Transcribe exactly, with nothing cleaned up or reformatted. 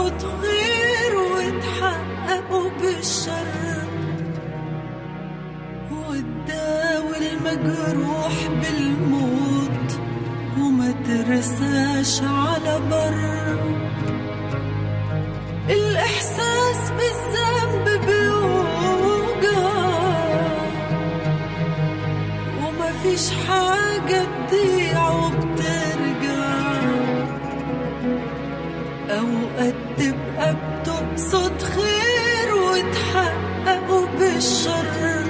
تقصد خير وتحققوا بالشر، وتداوي المجروح بالموت وما ترساش على بر. الإحساس بالذنب بيوجع وما فيش حاجة تضيع وبترجع. أوقات تبقى بتقصد خير وتحققه بالشر،